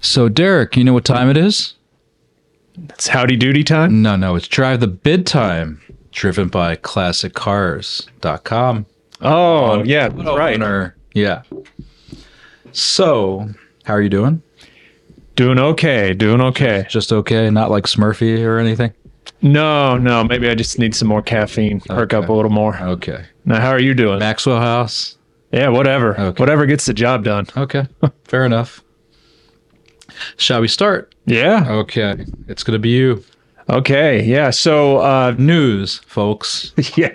So, Derek, you know what time it is? It's howdy doody time? No, it's Drive the Bid time, driven by ClassicCars.com. Oh, yeah, that's right. Owner. Yeah. So, how are you doing? Doing okay. Just okay? Not like Smurfy or anything? No, maybe I just need some more caffeine. Perk up a little more. Okay. Now, how are you doing? Maxwell House? Yeah, whatever. Okay. Whatever gets the job done. Okay. Fair enough. Shall we start? Yeah. Okay. It's going to be you. Okay. Yeah. So, News, folks. yeah.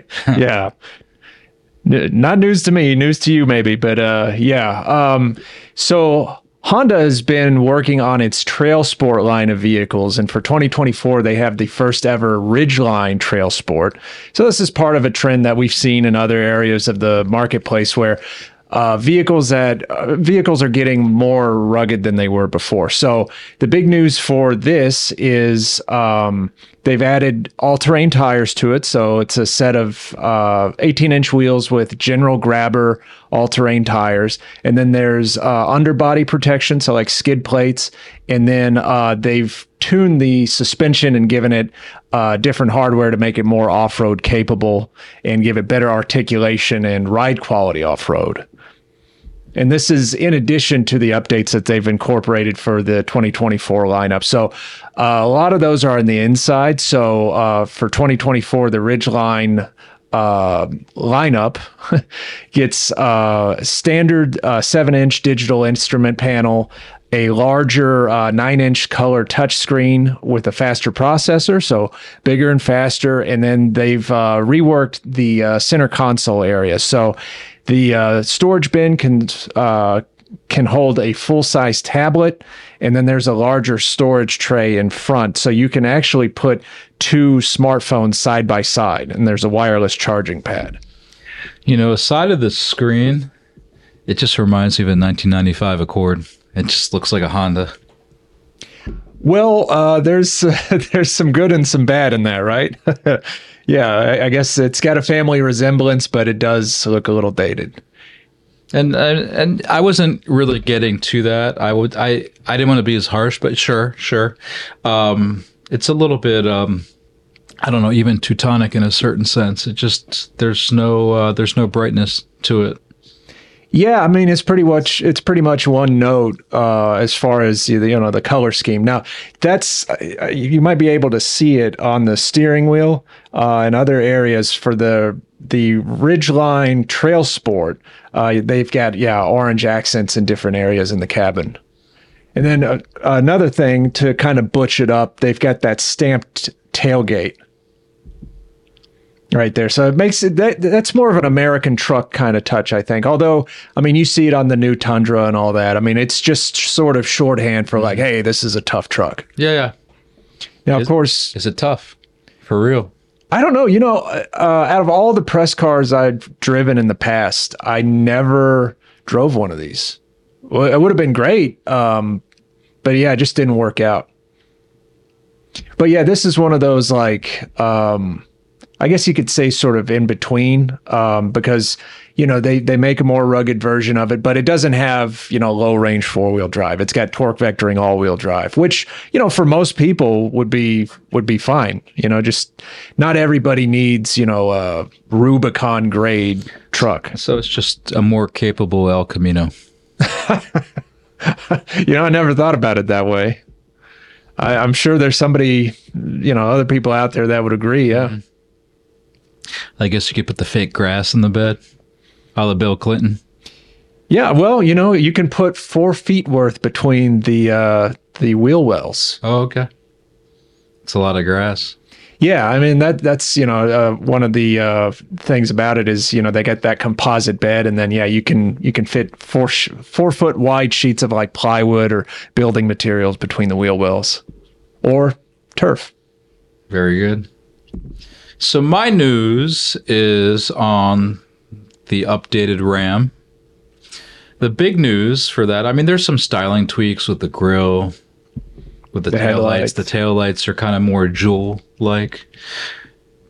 Not news to me, news to you maybe, but yeah. So Honda has been working on its Trail Sport line of vehicles, and for 2024, they have the first ever Ridgeline Trail Sport. So this is part of a trend that we've seen in other areas of the marketplace where vehicles are getting more rugged than they were before. So the big news for this is they've added all-terrain tires to it. So it's a set of 18-inch wheels with General Grabber all-terrain tires, and then there's underbody protection, so like skid plates, and then they've tuned the suspension and given it different hardware to make it more off-road capable and give it better articulation and ride quality off-road. And this is in addition to the updates that they've incorporated for the 2024 lineup. So a lot of those are in the inside. So for 2024, the Ridgeline lineup gets standard 7-inch digital instrument panel, a larger 9-inch color touchscreen with a faster processor, so bigger and faster. And then they've reworked the center console area. So the storage bin can hold a full-size tablet, and then there's a larger storage tray in front. So you can actually put two smartphones side by side, and there's a wireless charging pad. You know, aside of the screen, it just reminds me of a 1995 Accord. It just looks like a Honda. Well, there's some good and some bad in that, right? Yeah, I guess it's got a family resemblance, but it does look a little dated. And I wasn't really getting to that. I didn't want to be as harsh, but sure. It's a little bit I don't know, even Teutonic in a certain sense. It just there's no brightness to it. Yeah, I mean it's pretty much one note as far as the color scheme. Now that's you might be able to see it on the steering wheel and other areas for the Ridgeline Trail Sport. They've got orange accents in different areas in the cabin. And then another thing to kind of butch it up, they've got that stamped tailgate right there. So it makes it that's more of an American truck kind of touch, I think. Although, I mean, you see it on the new Tundra and all that. I mean, it's just sort of shorthand for like, hey, this is a tough truck. Yeah. Now, of course, is it tough? For real? I don't know. Out of all the press cars I've driven in the past, I never drove one of these. Well, it would have been great. But yeah, it just didn't work out. But yeah, this is one of those like, I guess you could say sort of in between, because, they make a more rugged version of it, but it doesn't have, low range 4-wheel drive. It's got torque vectoring all-wheel drive, which, for most people would be fine. Just not everybody needs, a Rubicon grade truck. So it's just a more capable El Camino. I never thought about it that way. I'm sure there's somebody, other people out there that would agree. Yeah. Mm-hmm. I guess you could put the fake grass in the bed, a la Bill Clinton. Yeah, well, you can put 4 feet worth between the wheel wells. Oh, okay. It's a lot of grass. Yeah, I mean that's one of the things about it is they get that composite bed, and then you can fit 4 foot wide sheets of like plywood or building materials between the wheel wells, or turf. Very good. So my news is on the updated Ram. The big news for that, I mean, there's some styling tweaks with the grille, with the taillights. The taillights are kind of more jewel-like.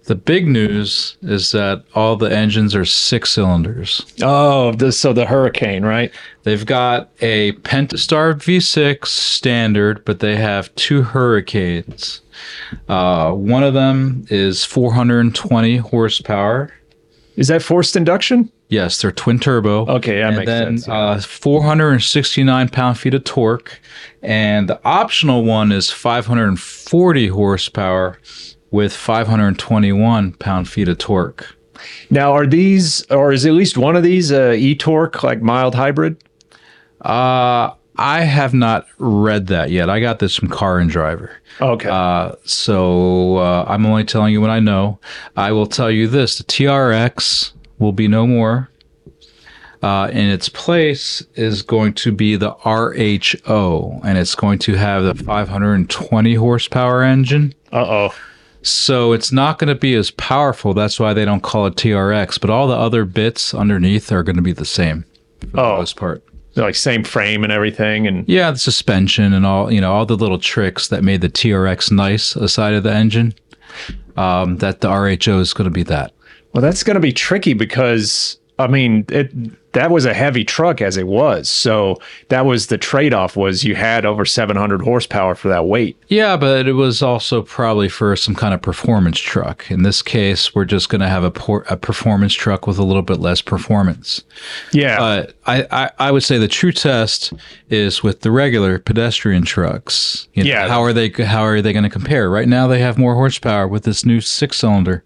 The big news is that all the engines are 6 cylinders. Oh, so the Hurricane, right? They've got a Pentastar V6 standard, but they have 2 Hurricanes. One of them is 420 horsepower. Is that forced induction? Yes, they're twin turbo. Okay, that makes sense. Yeah. 469 pound-feet of torque. And the optional one is 540 horsepower with 521 pound-feet of torque. Now, are these, or is at least one of these e-torque, like mild hybrid? I have not read that yet. I got this from Car and Driver. Okay. So I'm only telling you what I know. I will tell you this. The TRX will be no more. In its place is going to be the RHO, and it's going to have the 520 horsepower engine. Uh-oh. So it's not going to be as powerful. That's why they don't call it TRX. But all the other bits underneath are going to be the same for the most part. Like same frame and everything, and yeah, the suspension and all, all the little tricks that made the TRX nice aside of the engine. That the RHO is going to be that. Well, that's going to be tricky because I mean, that was a heavy truck as it was. So that was the trade-off, was you had over 700 horsepower for that weight. Yeah, but it was also probably for some kind of performance truck. In this case, we're just going to have a performance truck with a little bit less performance. Yeah. I would say the true test is with the regular pedestrian trucks. Yeah. How are they going to compare? Right now, they have more horsepower with this new 6-cylinder.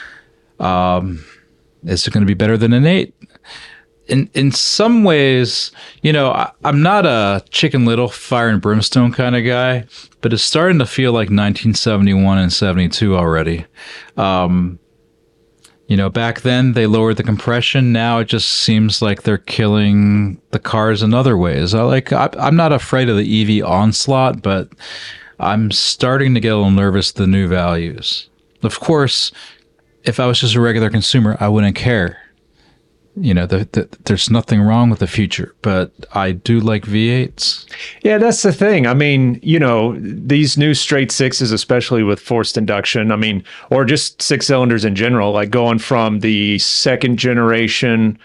Is it going to be better than an 8? In some ways, I'm not a Chicken Little fire and brimstone kind of guy, but it's starting to feel like 1971 and 72 already. Back then they lowered the compression. Now it just seems like they're killing the cars in other ways. I'm not afraid of the EV onslaught, but I'm starting to get a little nervous at the new values. Of course, if I was just a regular consumer, I wouldn't care. There's nothing wrong with the future, but I do like V8s. Yeah, that's the thing. I mean, these new straight sixes, especially with forced induction, or just 6 cylinders in general, like going from the second generation,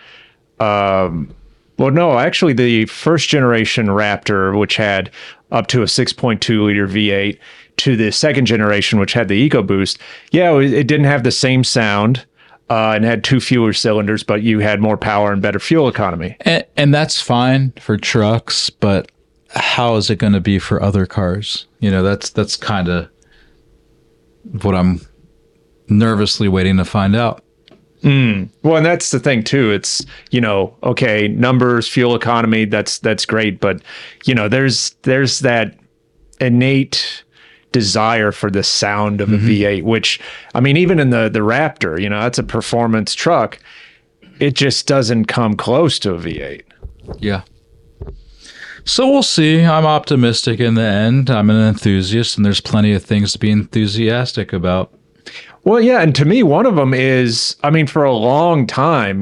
the first generation Raptor, which had up to a 6.2 liter V8, to the second generation, which had the EcoBoost. Yeah, it didn't have the same sound and had 2 fewer cylinders, but you had more power and better fuel economy. And that's fine for trucks, but how is it going to be for other cars? That's kind of what I'm nervously waiting to find out. Well, and that's the thing too. It's, okay, numbers, fuel economy, that's great, but there's that innate desire for the sound of a V8, which, even in the Raptor, that's a performance truck. It just doesn't come close to a V8. Yeah. So we'll see. I'm optimistic in the end. I'm an enthusiast, and there's plenty of things to be enthusiastic about. Well, yeah, and to me, one of them is, for a long time,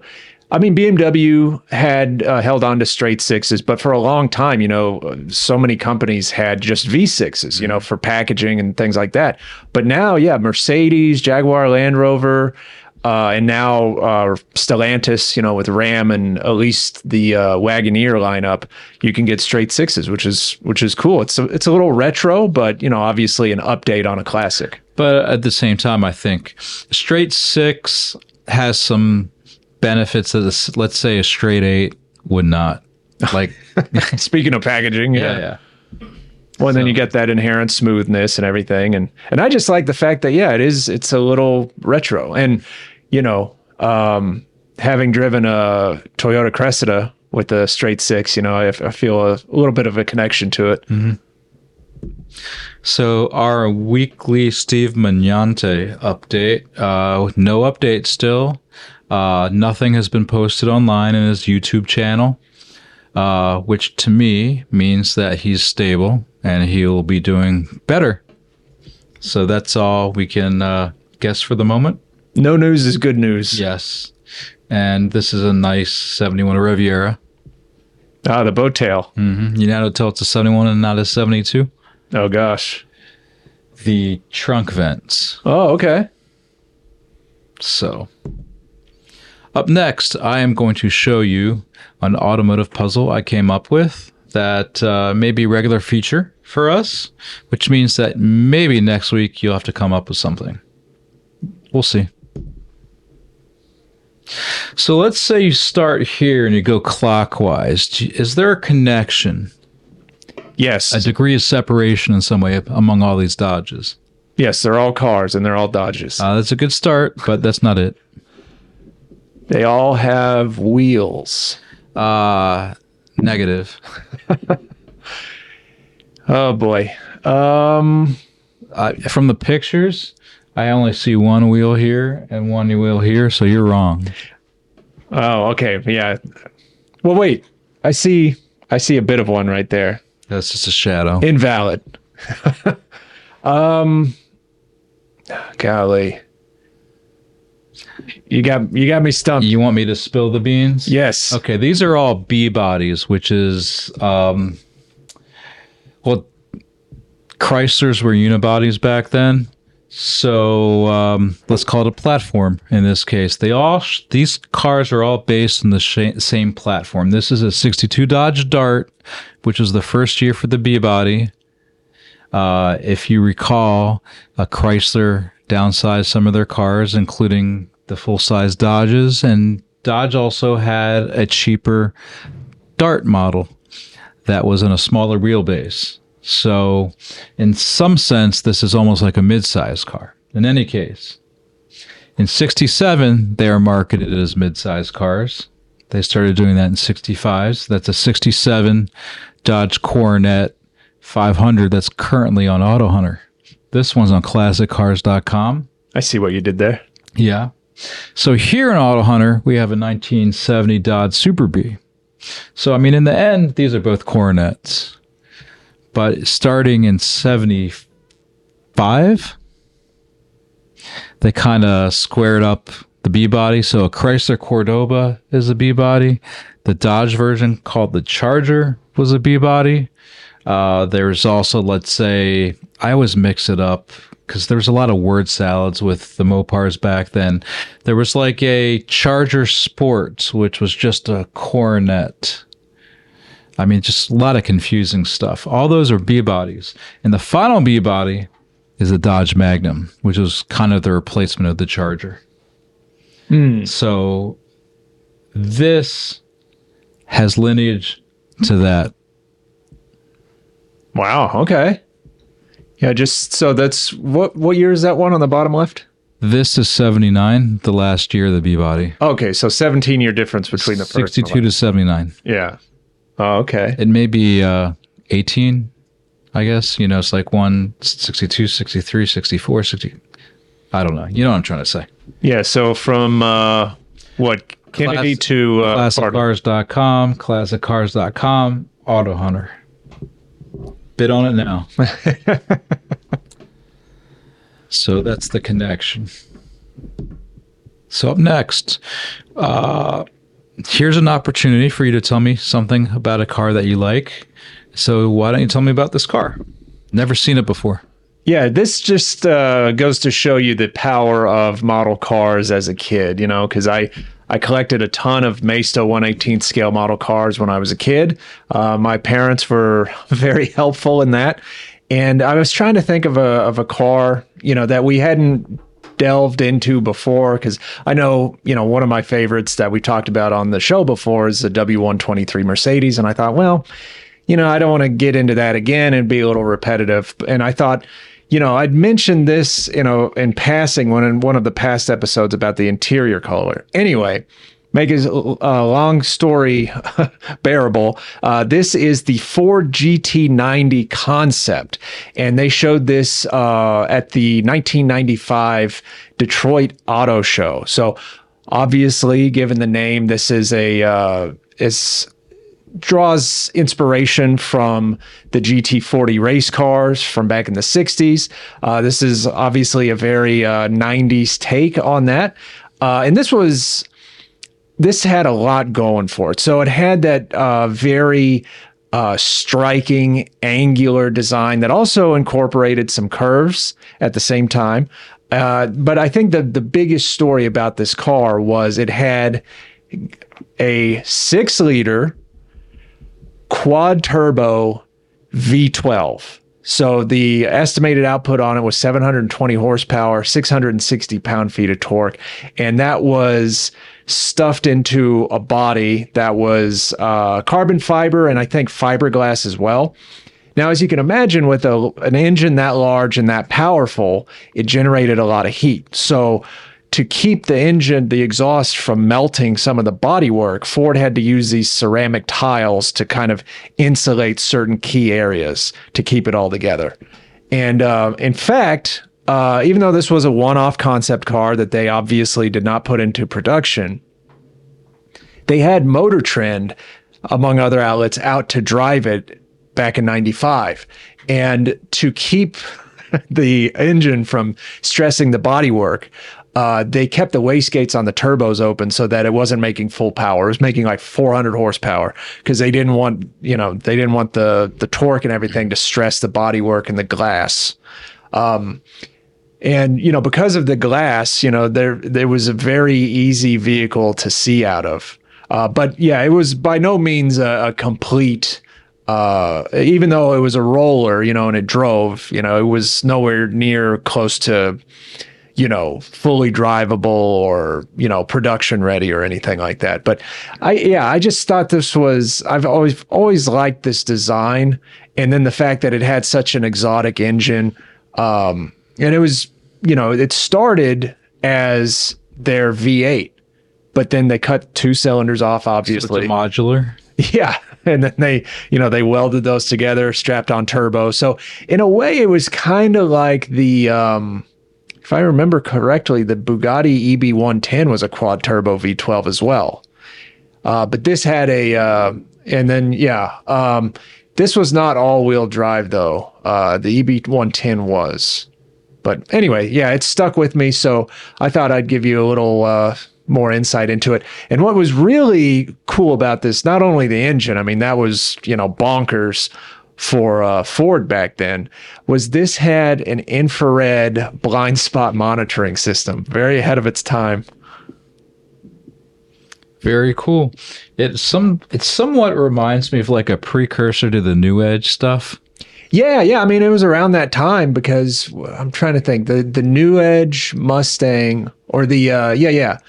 BMW had held on to straight sixes, but for a long time, so many companies had just V6s, for packaging and things like that. But now, yeah, Mercedes, Jaguar, Land Rover, and now Stellantis, with Ram and at least the Wagoneer lineup, you can get straight sixes, which is cool. It's a little retro, but obviously an update on a classic. But at the same time, I think straight six has some benefits that, let's say, a straight 8 would not. Like, speaking of packaging, yeah. Well, then you get that inherent smoothness and everything, and I just like the fact that it's a little retro, and having driven a Toyota Cressida with a straight 6, I feel a little bit of a connection to it. Mm-hmm. So our weekly Steve Magnante update, no update still. Nothing has been posted online in his YouTube channel, which to me means that he's stable and he'll be doing better. So that's all we can guess for the moment. No news is good news. Yes. And this is a nice 71 Riviera. Ah, the boat tail. Mm-hmm. You know how to tell it's a 71 and not a 72? Oh, gosh. The trunk vents. Oh, okay. So, up next, I am going to show you an automotive puzzle I came up with that may be a regular feature for us, which means that maybe next week you'll have to come up with something. We'll see. So let's say you start here and you go clockwise. Is there a connection, Yes. a degree of separation in some way among all these Dodges? Yes, they're all cars and they're all Dodges. That's a good start, but that's not it. They all have wheels. Negative. Oh boy. From the pictures, I only see one wheel here and one wheel here, so you're wrong. Oh, okay. Yeah. Well, wait. I see a bit of one right there. That's just a shadow. Invalid. Golly. You got me stumped. You want me to spill the beans? Yes. Okay, these are all B bodies, which is well, Chryslers were unibodies back then. So let's call it a platform in this case. These cars are all based on the same platform. This is a 62 Dodge Dart, which was the first year for the B body. If you recall, Chrysler downsized some of their cars, including the full-size Dodges, and Dodge also had a cheaper Dart model that was in a smaller wheelbase. So in some sense, this is almost like a mid-size car. In any case, in 67, they are marketed as mid-size cars. They started doing that in 65s. That's a 67 Dodge Coronet 500 that's currently on AutoHunter. This one's on ClassicCars.com. I see what you did there. Yeah. So here in AutoHunter, we have a 1970 Dodge Super B. So, I mean, in the end, these are both Coronets. But starting in 75, they kind of squared up the B body. So a Chrysler Cordoba is a B body. The Dodge version called the Charger was a B body. There's also, let's say, I always mix it up because there was a lot of word salads with the Mopars back then. There was like a Charger Sports, which was just a Coronet. I mean, just a lot of confusing stuff. All those are B bodies. And the final B body is the Dodge Magnum, which was kind of the replacement of the Charger. So this has lineage to that. Wow. Okay. Yeah. Just so that's what year is that one on the bottom left? This is 79, the last year of the B body. Okay. So 17-year difference between the first 62 to 79. Yeah. Oh, okay. It may be 18, I guess. You know, it's like 62, 63, 64, 60. I don't know. You know what I'm trying to say. Yeah. So from what, Kennedy to ClassicCars.com, ClassicCars.com, AutoHunter. Bid on it now. So that's the connection. So up next, here's an opportunity for you to tell me something about a car that you like. So why don't you tell me about this car? Never seen it before. Yeah, this just goes to show you the power of model cars as a kid, you know, because I collected a ton of Maisto 1/18 scale model cars when I was a kid. My parents were very helpful in that. And I was trying to think of a car, you know, that we hadn't delved into before, because I know, you know, one of my favorites that we talked about on the show before is the W123 Mercedes. And I thought, well, you know, I don't want to get into that again and be a little repetitive. And I thought, you know, I'd mentioned this, you know, in passing in one of the past episodes about the interior color. Anyway, make a long story bearable. This is the Ford GT90 concept, and they showed this at the 1995 Detroit Auto Show. So, obviously, given the name, this is draws inspiration from the GT40 race cars from back in the 60s. This is obviously a very 90s take on that. And this had a lot going for it. So it had that very striking angular design that also incorporated some curves at the same time. But I think the biggest story about this car was it had a 6-liter quad turbo V12. So the estimated output on it was 720 horsepower, 660 pound-feet of torque, and that was stuffed into a body that was carbon fiber and I think fiberglass as well. Now, as you can imagine, with an engine that large and that powerful, it generated a lot of heat. So to keep the engine, the exhaust from melting some of the bodywork, Ford had to use these ceramic tiles to kind of insulate certain key areas to keep it all together. And in fact, even though this was a one-off concept car that they obviously did not put into production, they had Motor Trend, among other outlets, out to drive it back in 95. And to keep the engine from stressing the bodywork, they kept the wastegates on the turbos open so that it wasn't making full power. It was making like 400 horsepower because they didn't want, the torque and everything to stress the bodywork and the glass. And, because of the glass, there was a very easy vehicle to see out of. But yeah, it was by no means a complete, even though it was a roller, and it drove, it was nowhere near close to, fully drivable or, production ready or anything like that. But I just thought this was, I've always liked this design. And then the fact that it had such an exotic engine, and it was, it started as their V8, but then they cut 2 cylinders off, obviously. So it's a modular. Yeah. And then they welded those together, strapped on turbo. So in a way, it was kind of like the, if I remember correctly, the Bugatti EB110 was a quad turbo V12 as well. But this had this was not all-wheel drive though. The EB110 was. But anyway, yeah, it stuck with me. So I thought I'd give you a little more insight into it. And what was really cool about this, not only the engine, I mean, that was, bonkers for Ford back then, was this had an infrared blind spot monitoring system, very ahead of its time. Very cool. It somewhat reminds me of like a precursor to the New Edge stuff. Yeah. I mean, it was around that time because I'm trying to think the New Edge Mustang or the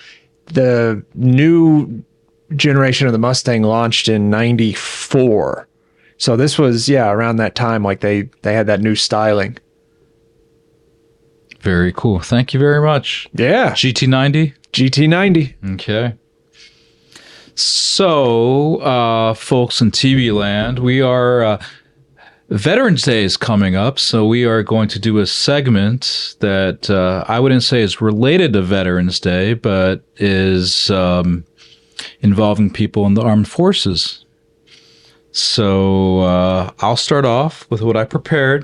new generation of the Mustang launched in 94. So this was, around that time, like they had that new styling. Very cool. Thank you very much. Yeah. GT90? GT90. Okay. So, folks in TV land, we are, Veterans Day is coming up, so we are going to do a segment that I wouldn't say is related to Veterans Day, but is involving people in the armed forces. So I'll start off with what I prepared.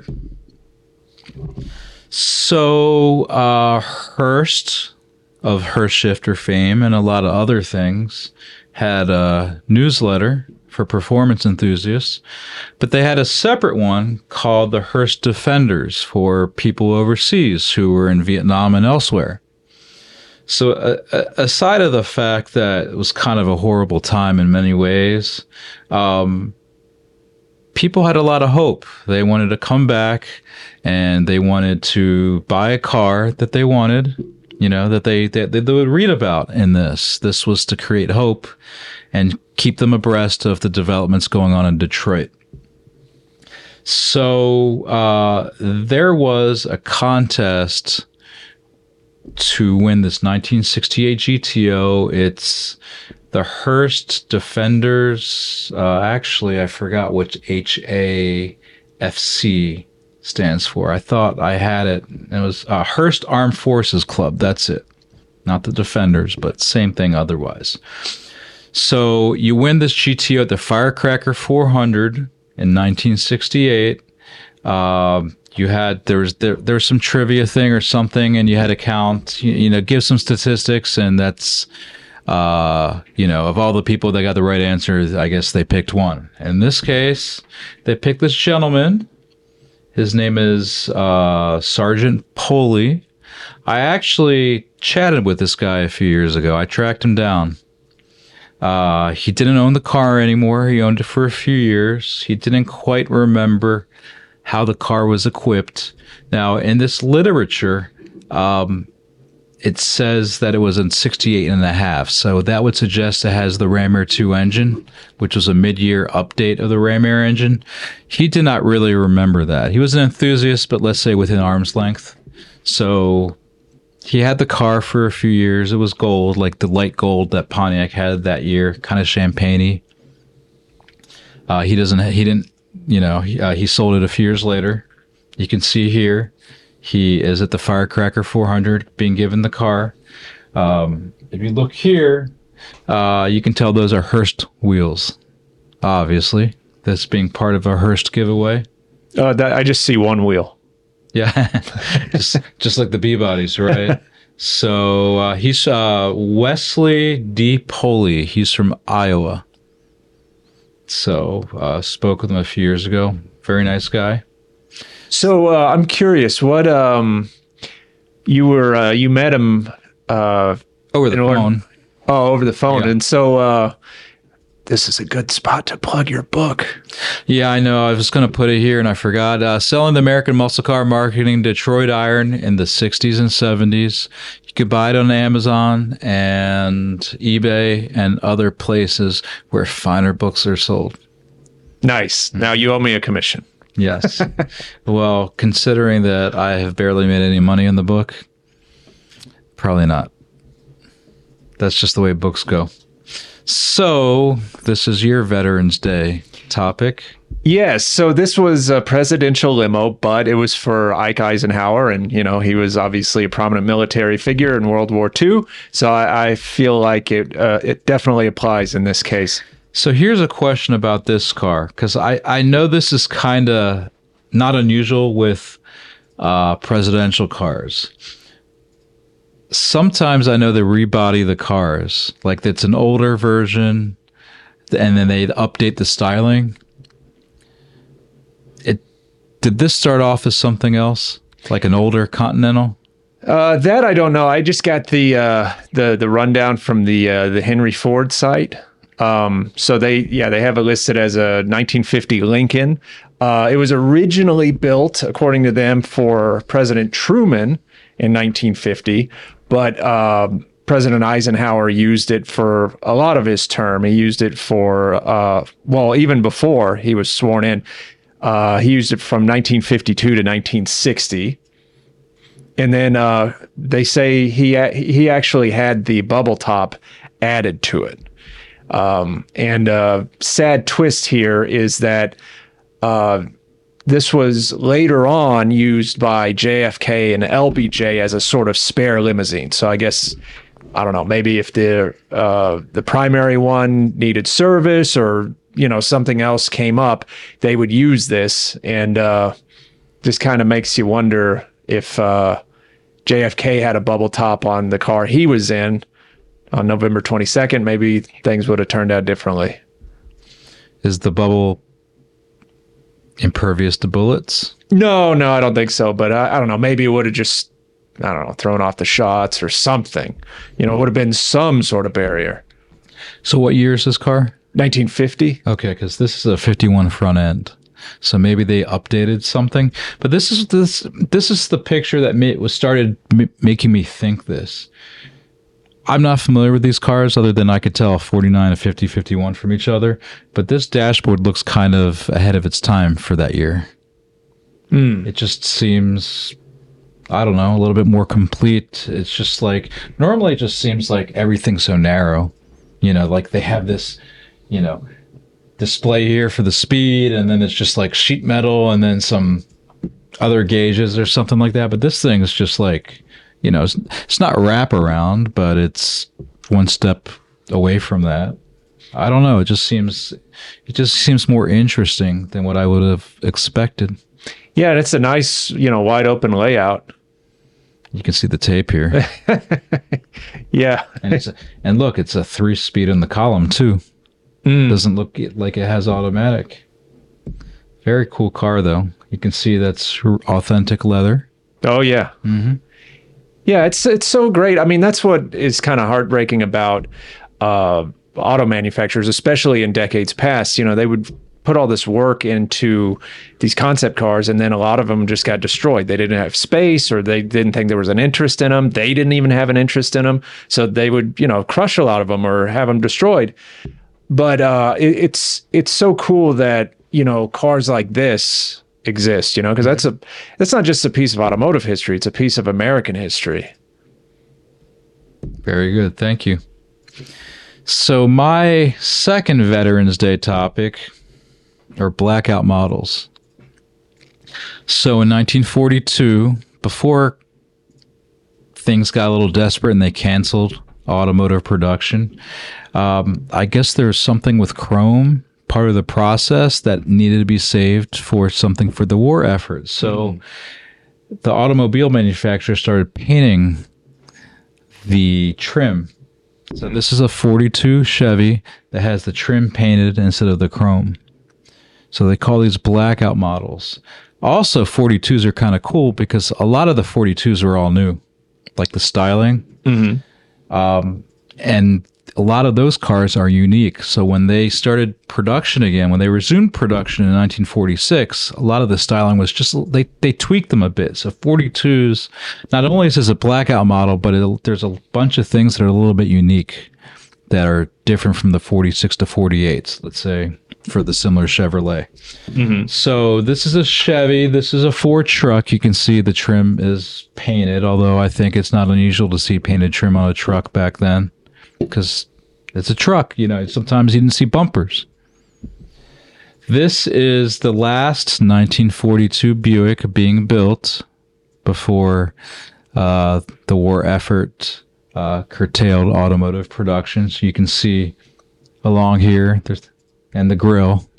So Hearst of Hearst Shifter fame and a lot of other things had a newsletter for performance enthusiasts, but they had a separate one called the Hearst Defenders for people overseas who were in Vietnam and elsewhere. So aside of the fact that it was kind of a horrible time in many ways, people had a lot of hope. They wanted to come back and they wanted to buy a car that they wanted, that they would read about in this. This was to create hope and keep them abreast of the developments going on in Detroit. So there was a contest to win this 1968 GTO. It's the Hearst Defenders. Actually, I forgot what HAFC stands for. I thought I had it. It was Hearst Armed Forces Club. That's it. Not the Defenders, but same thing otherwise. So you win this GTO at the Firecracker 400 in 1968. There was some trivia thing or something, and you had to count, give some statistics, and that's, of all the people that got the right answer, I guess they picked one. In this case, they picked this gentleman. His name is Sergeant Poley. I actually chatted with this guy a few years ago. I tracked him down. He didn't own the car anymore. He owned it for a few years. He didn't quite remember how the car was equipped. Now, in this literature, it says that it was in 68 and a half. So that would suggest it has the Ram Air 2 engine, which was a mid-year update of the Ram Air engine. He did not really remember that. He was an enthusiast, but let's say within arm's length. So he had the car for a few years. It was gold, like the light gold that Pontiac had that year, kind of champagne-y. He sold it a few years later. You can see here, he is at the Firecracker 400 being given the car. If you look here, you can tell those are Hurst wheels, obviously. This being part of a Hurst giveaway. I just see one wheel. Yeah, just like the B-bodies, right? So he's Wesley D. Poley. He's from Iowa. So spoke with him a few years ago. Very nice guy. So I'm curious, what you met him Over the phone. Over the phone, Yeah. and so this is a good spot to plug your book. Yeah, I know. I was going to put it here and I forgot. Selling the American Muscle Car Marketing Detroit Iron in the 60s and 70s. You could buy it on Amazon and eBay and other places where finer books are sold. Nice. Now you owe me a commission. Yes. Well, considering that I have barely made any money on the book, probably not. That's just the way books go. So, this is your Veterans Day topic. Yes. So this was a presidential limo, but it was for Ike Eisenhower. And, he was obviously a prominent military figure in World War II. So I feel like it definitely applies in this case. So here's a question about this car, because I know this is kind of not unusual with presidential cars. Sometimes I know they rebody the cars, like it's an older version, and then they update the styling. Did this start off as something else, like an older Continental? That I don't know. I just got the rundown from the Henry Ford site. So they have it listed as a 1950 Lincoln. It was originally built, according to them, for President Truman in 1950, but President Eisenhower used it for a lot of his term. He used it for, even before he was sworn in, he used it from 1952 to 1960. And then they say he actually had the bubble top added to it. And sad twist here is that this was later on used by JFK and LBJ as a sort of spare limousine. So I guess, I don't know, maybe if the primary one needed service or, something else came up, they would use this. And just kind of makes you wonder if JFK had a bubble top on the car he was in on November 22nd, maybe things would have turned out differently. Is the bubble impervious to bullets? No, I don't think so. But I don't know. Maybe it would have just, thrown off the shots or something. It would have been some sort of barrier. So what year is this car? 1950. Okay, because this is a 51 front end. So maybe they updated something. But this is the picture that started making me think this. I'm not familiar with these cars other than I could tell a 49, a 50, 51 from each other. But this dashboard looks kind of ahead of its time for that year. It just seems, I don't know, a little bit more complete. It's just like, normally it just seems like everything's so narrow. Like they have this, display here for the speed, and then it's just like sheet metal and then some other gauges or something like that. But this thing is just like, it's not wraparound, but it's one step away from that. I don't know. It just seems more interesting than what I would have expected. Yeah, and it's a nice, wide open layout. You can see the tape here. Yeah. And look, it's a 3-speed in the column too. Doesn't look like it has automatic. Very cool car though. You can see that's authentic leather. Oh yeah. Mm-hmm. Yeah, it's so great. I mean, that's what is kind of heartbreaking about auto manufacturers, especially in decades past. You know, they would put all this work into these concept cars, and then a lot of them just got destroyed. They didn't have space, or they didn't think there was an interest in them. They didn't even have an interest in them, so they would, you know, crush a lot of them or have them destroyed. But it's so cool that, you know, cars like this exist, you know, because that's not just a piece of automotive history, it's a piece of American history. Very good. Thank you. So my second Veterans Day topic are blackout models. So in 1942, before things got a little desperate and they canceled automotive production, I guess there's something with chrome, part of the process, that needed to be saved for something for the war effort. So the automobile manufacturer started painting the trim. So this is a 42 Chevy that has the trim painted instead of the chrome. So they call these blackout models. Also, 42s are kind of cool because a lot of the 42s were all new, like the styling. And a lot of those cars are unique. So when they started production again, when they resumed production in 1946, a lot of the styling was just, they tweaked them a bit. So 42s, not only is this a blackout model, but there's a bunch of things that are a little bit unique that are different from the 46 to 48s, let's say, for the similar Chevrolet. So this is a Chevy. This is a Ford truck. You can see the trim is painted, although I think it's not unusual to see painted trim on a truck back then, because it's a truck, you know, sometimes you didn't see bumpers. This is the last 1942 Buick being built before the war effort curtailed automotive production. So you can see along here, and the grill.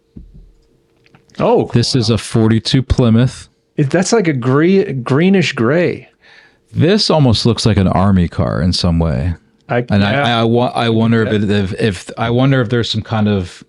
Oh, this is a 42 Plymouth. That's like a greenish gray. This almost looks like an army car in some way. I wonder if I wonder if there's some kind of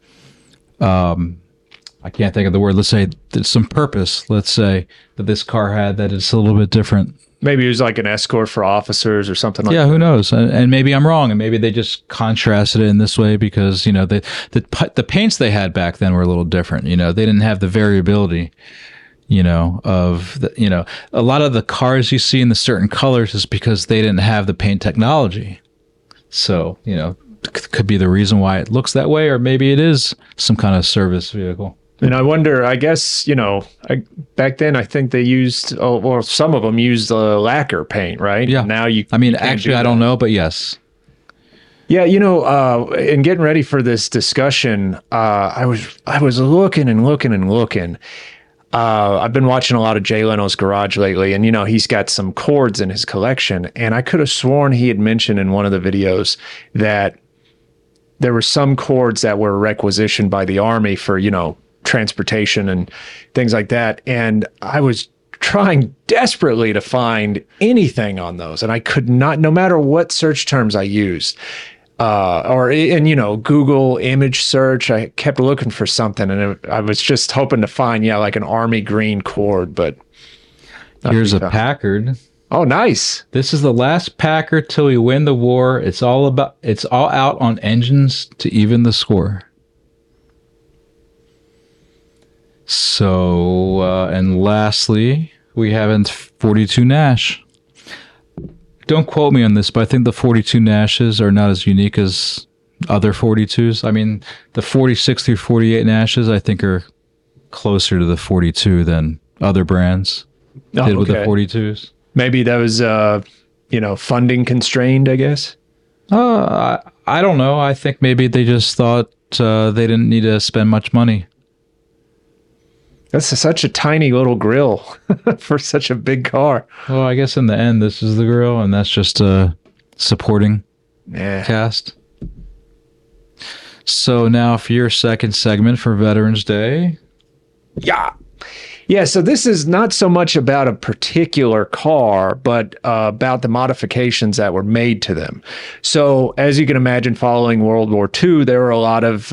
I can't think of the word. Let's say there's some purpose. Let's say that this car had that it's a little bit different. Maybe it was like an escort for officers or something like that. Yeah, who knows? And maybe I'm wrong, and maybe they just contrasted it in this way because, you know, the paints they had back then were a little different. You know, they didn't have the variability, you know, of the, you know, a lot of the cars you see in the certain colors is because they didn't have the paint technology. So, you know, could be the reason why it looks that way, or maybe it is some kind of service vehicle. And I wonder, I guess, you know, back then I think they used, or some of them used lacquer paint, right? Yeah. Now actually, I don't know, but yes. Yeah, you know, in getting ready for this discussion, I was looking and looking and looking. I've been watching a lot of Jay Leno's Garage lately, and, you know, he's got some cords in his collection, and I could have sworn he had mentioned in one of the videos that there were some cords that were requisitioned by the Army for, you know, transportation and things like that. And I was trying desperately to find anything on those, and I could not, no matter what search terms I used, you know, Google image search, I kept looking for something, and I was just hoping to find, like an army green cord, but here's a Packard. Oh, nice. This is the last Packard till we win the war. It's all out on engines to even the score. So, and lastly, we have a 42 Nash. Don't quote me on this, but I think the 42 Nashes are not as unique as other 42s. I mean, the 46 through 48 Nashes, I think, are closer to the 42 than other brands did with the 42s. Maybe that was, you know, funding constrained, I guess. I don't know. I think maybe they just thought they didn't need to spend much money. That's such a tiny little grill for such a big car. Well, I guess in the end, this is the grill, and that's just a supporting cast. So now for your second segment for Veterans Day. Yeah, so this is not so much about a particular car, but about the modifications that were made to them. So as you can imagine, following World War II, there were a lot of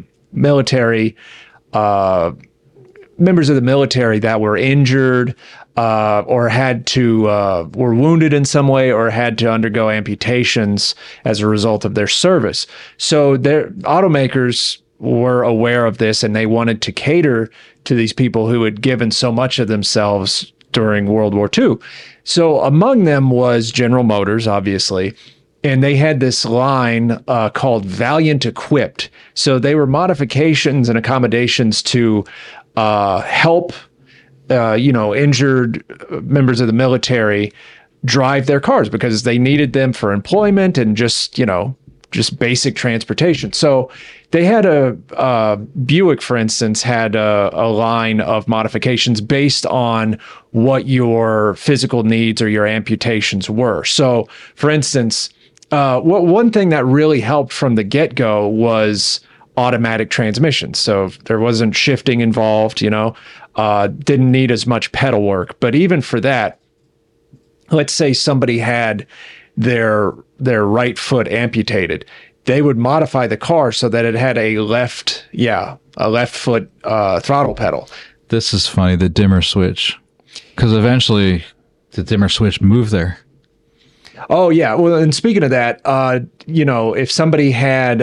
military members of the military that were injured or had to were wounded in some way or had to undergo amputations as a result of their service. So their automakers were aware of this, and they wanted to cater to these people who had given so much of themselves during World War II. So among them was General Motors, obviously, and they had this line called Valiant Equipped. So they were modifications and accommodations to help injured members of the military drive their cars because they needed them for employment and just basic transportation. So they had Buick, for instance, had a line of modifications based on what your physical needs or your amputations were. So, for instance, one thing that really helped from the get-go was automatic transmission. So there wasn't shifting involved, didn't need as much pedal work. But even for that, let's say somebody had their right foot amputated, they would modify the car so that it had a left foot throttle pedal. This is funny, the dimmer switch, because eventually the dimmer switch moved there. Oh yeah. Well, and speaking of that, if somebody had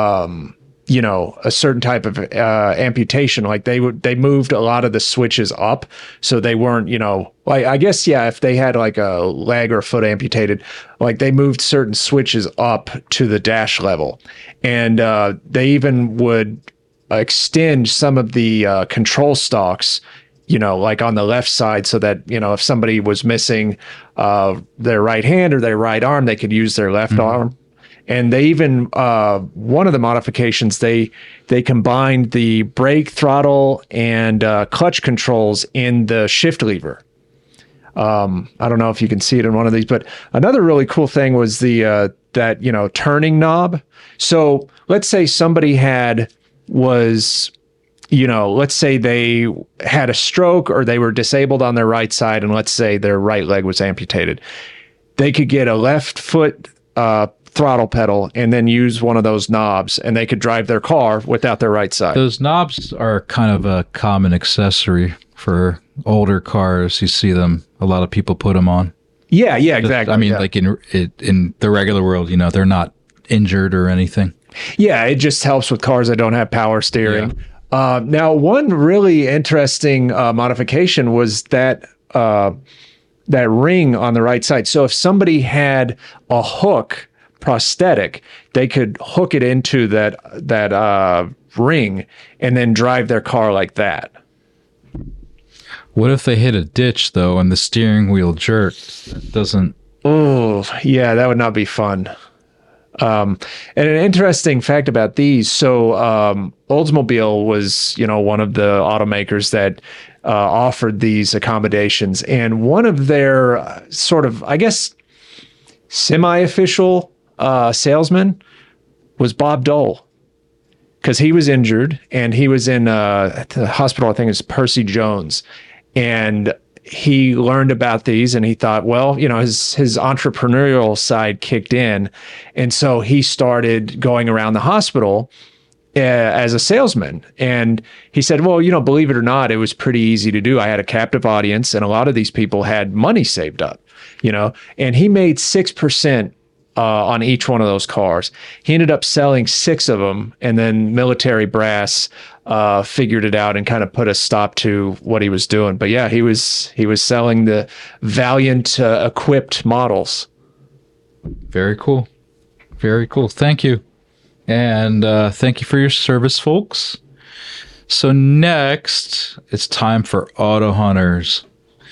a certain type of amputation, like they moved a lot of the switches up, so they weren't, I guess, if they had like a leg or a foot amputated, like they moved certain switches up to the dash level, and they even would extend some of the control stalks, like on the left side, so that, if somebody was missing their right hand or their right arm, they could use their left arm. And they even, one of the modifications, they combined the brake, throttle, and clutch controls in the shift lever. I don't know if you can see it in one of these, but another really cool thing was that turning knob. So let's say somebody let's say they had a stroke or they were disabled on their right side, and let's say their right leg was amputated. They could get a left foot throttle pedal and then use one of those knobs, and they could drive their car without their right side. Those knobs are kind of a common accessory for older cars. You see them, a lot of people put them on. Yeah, exactly. I mean, like in the regular world, they're not injured or anything. Yeah, it just helps with cars that don't have power steering. Yeah. Now, one really interesting modification was that ring on the right side. So if somebody had a hook prosthetic, they could hook it into that ring and then drive their car like that. What if they hit a ditch though and the steering wheel jerked? That doesn't. Oh, yeah, that would not be fun. And an interesting fact about these. So Oldsmobile was, one of the automakers that offered these accommodations, and one of their sort of, I guess, semi-official salesman was Bob Dole, because he was injured and he was in the hospital. I think it's Percy Jones, and he learned about these and he thought, well, his entrepreneurial side kicked in, and so he started going around the hospital as a salesman. And he said, well, believe it or not, it was pretty easy to do. I had a captive audience, and a lot of these people had money saved up, and he made 6% on each one of those cars. He ended up selling 6 of them, and then military brass figured it out and kind of put a stop to what he was doing. But yeah, he was selling the Valiant equipped models. Very cool. Very cool. Thank you. And thank you for your service, folks. So next, it's time for Auto Hunters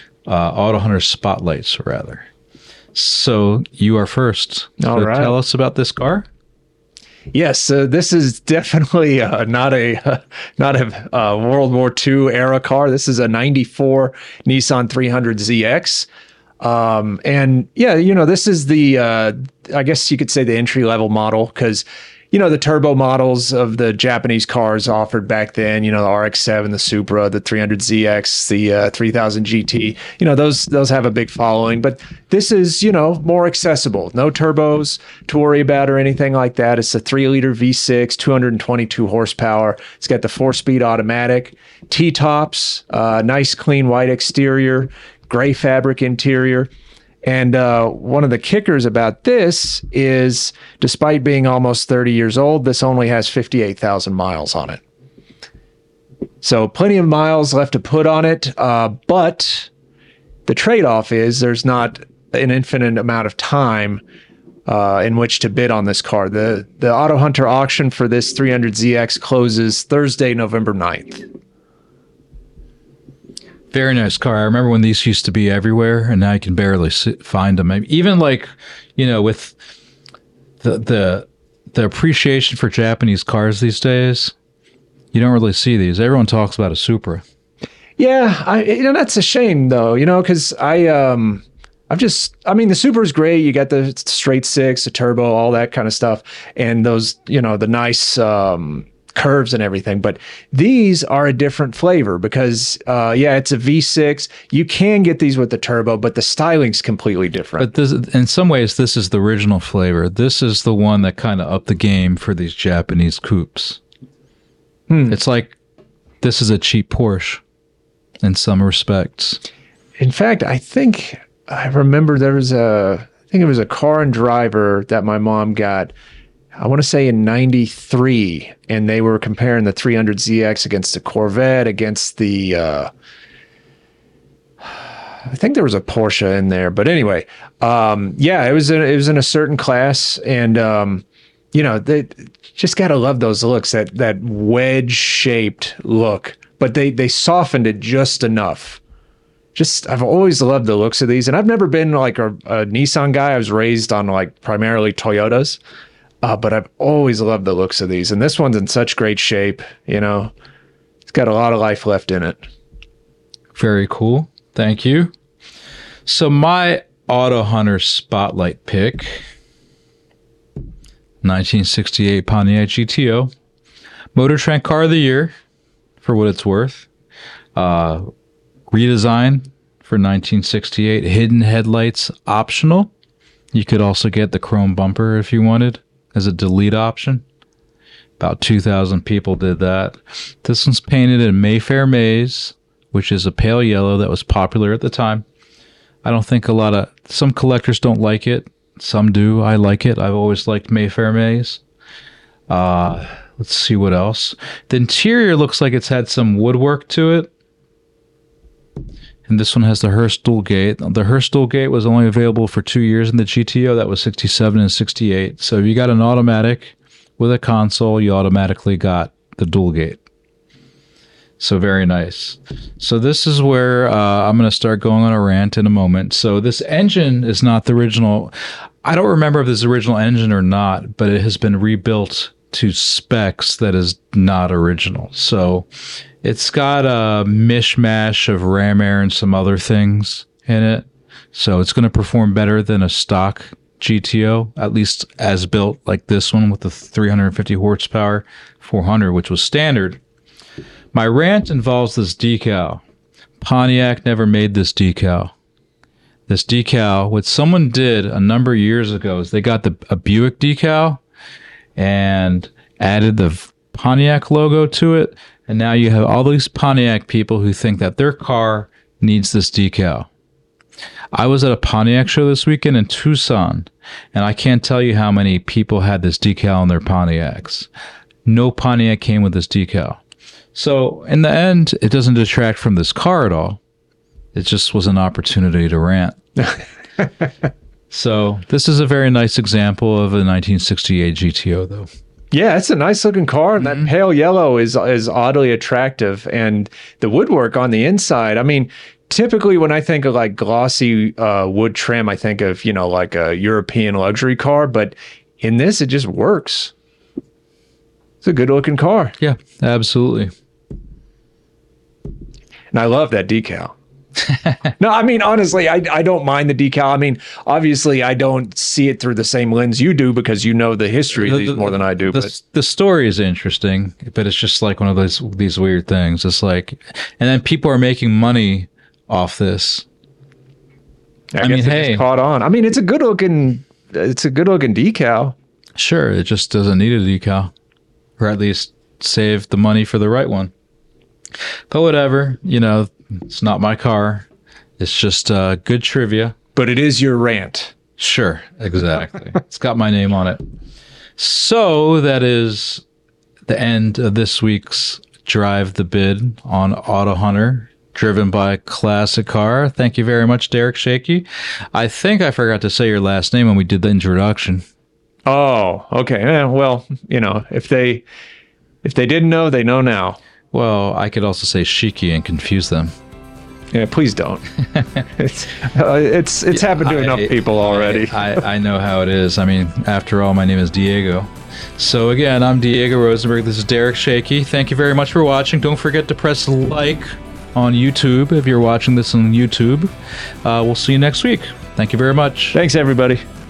Spotlights, rather. So you are first. All right. Tell us about this car. Yes, this is definitely not a World War II era car. This is a '94 Nissan 300ZX. And yeah, this is the I guess you could say the entry level model, because the turbo models of the Japanese cars offered back then, the RX-7, the Supra, the 300ZX, the 3000 GT, those have a big following. But this is, more accessible. No turbos to worry about or anything like that. It's a 3-liter V6, 222 horsepower. It's got the 4-speed automatic, T-tops, nice clean white exterior, gray fabric interior. And one of the kickers about this is, despite being almost 30 years old, this only has 58,000 miles on it. So plenty of miles left to put on it, but the trade-off is there's not an infinite amount of time in which to bid on this car. The Auto Hunter auction for this 300ZX closes Thursday, November 9th. Very nice car. I remember when these used to be everywhere, and now you can barely find them. Even like, with the appreciation for Japanese cars these days, you don't really see these. Everyone talks about a Supra. Yeah, that's a shame though, because the Supra's great. You got the straight six, the turbo, all that kind of stuff, and those, the nice curves and everything. But these are a different flavor because, it's a V6. You can get these with the turbo, but the styling's completely different. But in some ways, this is the original flavor. This is the one that kind of upped the game for these Japanese coupes. It's like this is a cheap Porsche in some respects. In fact, I think I remember there was it was a Car and Driver that my mom got, I want to say in 93, and they were comparing the 300ZX against the Corvette, against the I think there was a Porsche in there, but anyway, it was in a certain class, and they just gotta love those looks, that wedge shaped look, but they softened it just enough. I've always loved the looks of these, and I've never been like a Nissan guy. I was raised on like primarily Toyotas, but I've always loved the looks of these, and this one's in such great shape. It's got a lot of life left in it. Very cool. Thank you. So my Auto Hunter Spotlight pick, 1968 Pontiac GTO, Motor Trend Car of the Year, for what it's worth. Redesign for 1968. Hidden headlights optional. You could also get the chrome bumper if you wanted as a delete option. About 2,000 people did that. This one's painted in Mayfair Maize, which is a pale yellow that was popular at the time. I don't think some collectors don't like it. Some do. I like it. I've always liked Mayfair Maize. Let's see what else. The interior looks like it's had some woodwork to it. And this one has the Hurst dual gate. The Hurst dual gate was only available for 2 years in the GTO. That was 67 and 68. So if you got an automatic with a console, you automatically got the dual gate. So very nice. So this is where I'm going to start going on a rant in a moment. So this engine is not the original. I don't remember if this is the original engine or not, but it has been rebuilt to specs that is not original. So it's got a mishmash of ram air and some other things in it. So it's going to perform better than a stock GTO, at least as built, like this one with the 350 horsepower 400, which was standard. My rant involves this decal. Pontiac never made this decal. This decal, what someone did a number of years ago is they got a Buick decal and added the Pontiac logo to it. And now you have all these Pontiac people who think that their car needs this decal. I was at a Pontiac show this weekend in Tucson, and I can't tell you how many people had this decal on their Pontiacs. No Pontiac came with this decal. So in the end, it doesn't detract from this car at all. It just was an opportunity to rant. So this is a very nice example of a 1968 GTO, though. Yeah, it's a nice looking car. And that pale yellow is oddly attractive. And the woodwork on the inside, I mean, typically when I think of like glossy wood trim, I think of, like a European luxury car. But in this, it just works. It's a good looking car. Yeah, absolutely. And I love that decal. No, I mean, honestly, I don't mind the decal. I mean, obviously, I don't see it through the same lens you do because you know the history of these more than I do. The story is interesting, but it's just like one of these weird things. It's like, and then people are making money off this. I mean, hey, caught on. I mean, it's a good looking decal. Sure, it just doesn't need a decal, or at least save the money for the right one. But whatever, it's not my car. It's just good trivia. But it is your rant. Sure, exactly. It's got my name on it. So that is the end of this week's Drive the Bid on Auto Hunter, driven by Classic Car. Thank you very much, Derek Shaky. I think I forgot to say your last name when we did the introduction. Oh, okay. Well, if they didn't know, they know now. Well, I could also say Shiki and confuse them. Yeah, please don't. It's happened to enough people already. I know how it is. I mean, after all, my name is Diego. So again, I'm Diego Rosenberg. This is Derek Shaky. Thank you very much for watching. Don't forget to press like on YouTube if you're watching this on YouTube. We'll see you next week. Thank you very much. Thanks, everybody.